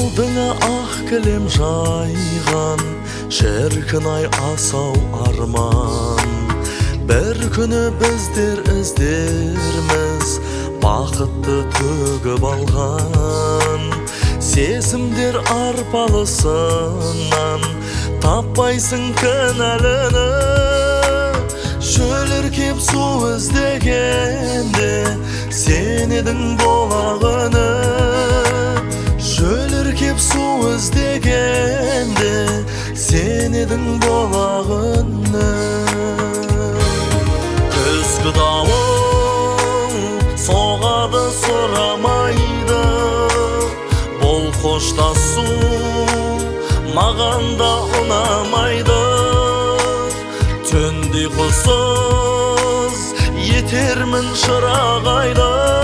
алдыңа ақ кілем жайған, шіркін ай асау арман. Бір күні біздер іздерміз, бақытты төгіп алған. Сезімдер арпалысынан таппайсың кінәліні. Шөліркеп су іздегенде сен едің болағыны. Шөліркеп су іздегенде сен едің болағыны. Күзгі дауыл соғады сұрамайды, бұл қоштасу маған да ұнамайды. Түнде құсыз етермін шырағайды.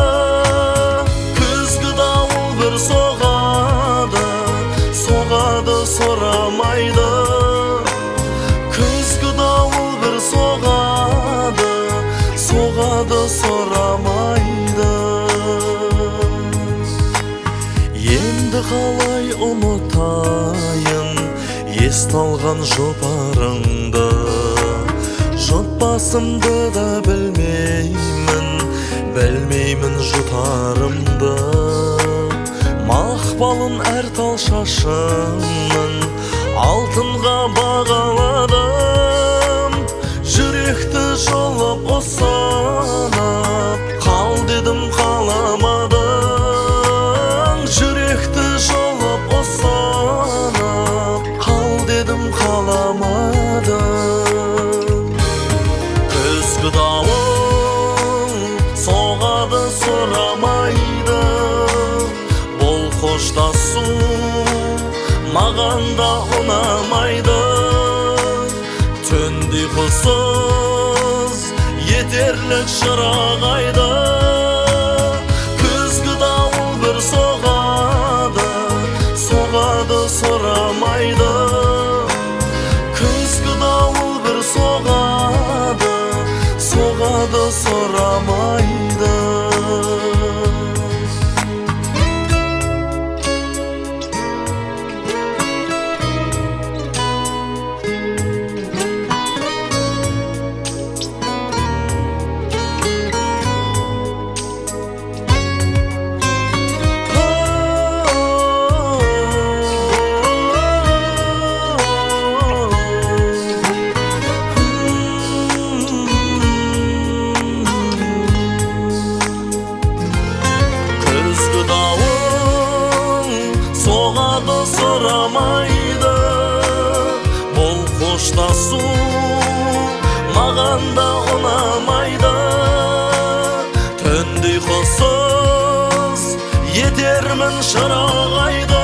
Күзгі дауыл бір соғады, соғады сұрамайды. Күзгі дауыл бір соғады, соғады сұрамайды. Енді қалай ұмытайын есталған жұпарыңды. Жұтпасымды да білмеймін жұтарымды. Мақпалын әр тал шашымның алтынға бағаладым. Жүректі жолып ұсынып қал дедім, қаламадың. Жүректі жолып ұсынып қал дедім, қаламадың. Күзгі дауыл соғады сұрамайды, бұл қоштасу маған да ұнамайды. Түнде құсыз етерлік шырағайды. Күзгі дауыл бір соғады, соғады сұрамайды. Күзгі дауыл бір соғады, соғады сұрамайды. Соғады сұрамайды, бұл қоштасу маған да ұнамайды. Түнде құсыз етермін шырағайды.